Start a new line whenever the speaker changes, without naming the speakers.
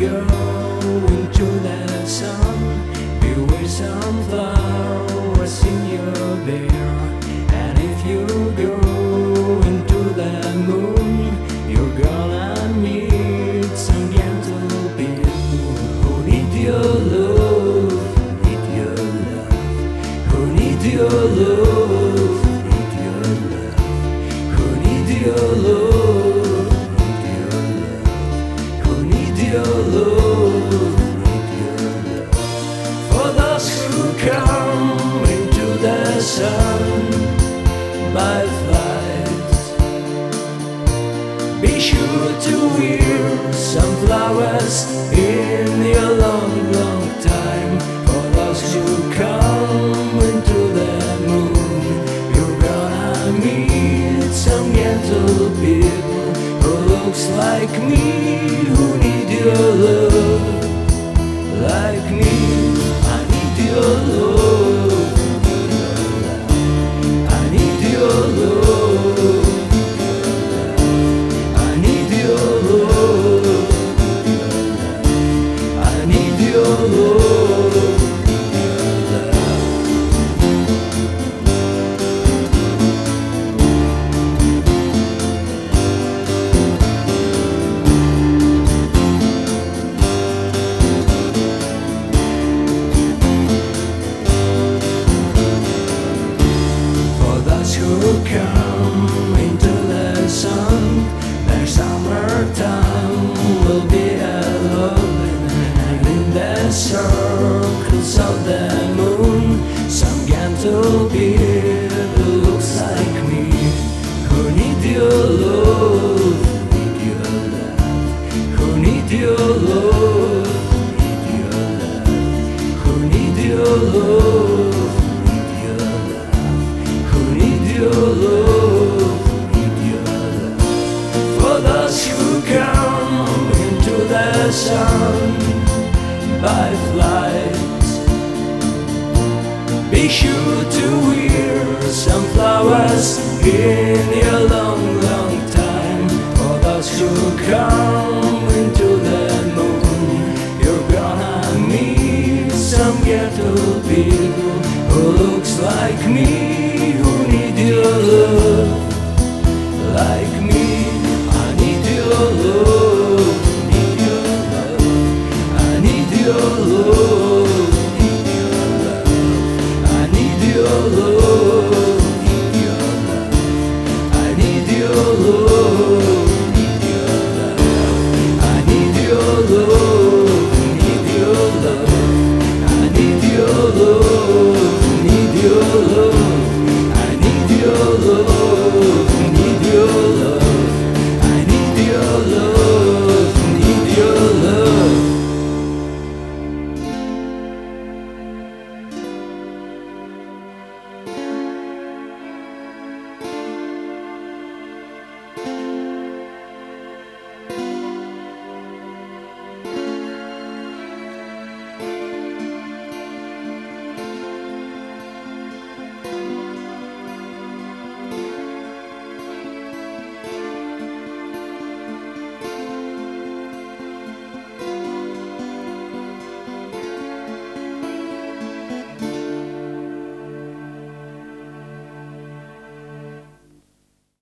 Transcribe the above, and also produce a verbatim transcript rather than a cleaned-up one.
go into the sun, you wear some flowers in your beer. And if you go into the moon, you're gonna meet some gentle people who need your love, need your love, who need your love, need your love, who need your love. Your love, your love. For those who come into the sun by flight, be sure to wear some flowers in your long, long time. For those who come into the moon, you're gonna meet some gentle people who looks like me, who need your love, like me. I need your love, I need your love, I need your love, I need your love. Who come into the sun, their summertime will be alone. And in the circles of the moon, some gentle people looks like me, who need your love, need your love, who need your love, need your love, who need your love. Your love, need your love. For those who come into the sun by flight, be sure to wear some flowers in your long, long time. For those who come into the moon, you're gonna meet some gentle people who looks like me,